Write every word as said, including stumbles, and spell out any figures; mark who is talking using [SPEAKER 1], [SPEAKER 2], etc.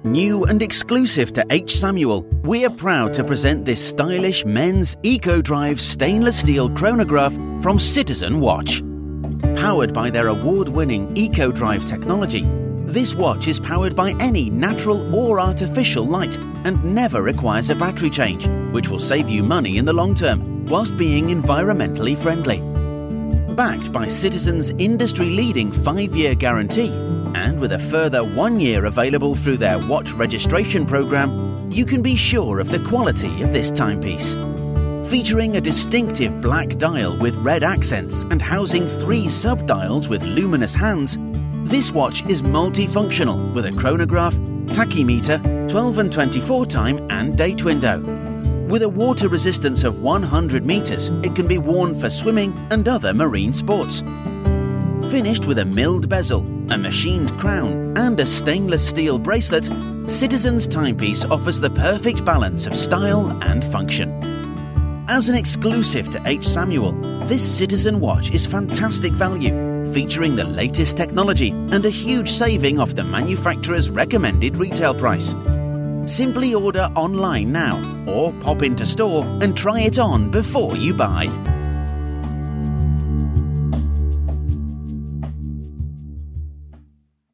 [SPEAKER 1] New and exclusive to H. Samuel, we are proud to present this stylish men's EcoDrive stainless steel chronograph from Citizen Watch. Powered by their award-winning EcoDrive technology, this watch is powered by any natural or artificial light and never requires a battery change, which will save you money in the long term whilst being environmentally friendly. Backed by Citizen's industry-leading five-year guarantee, and with a further one year available through their watch registration program, you can be sure of the quality of this timepiece. Featuring a distinctive black dial with red accents and housing three sub-dials with luminous hands, this watch is multifunctional with a chronograph, tachymeter, twelve and twenty-four time and date window. With a water resistance of one hundred meters, it can be worn for swimming and other marine sports. Finished with a milled bezel, a machined crown and a stainless steel bracelet, Citizen's timepiece offers the perfect balance of style and function. As an exclusive to H. Samuel, this Citizen watch is fantastic value, featuring the latest technology and a huge saving off the manufacturer's recommended retail price. Simply order online now or pop into store and try it on before you buy.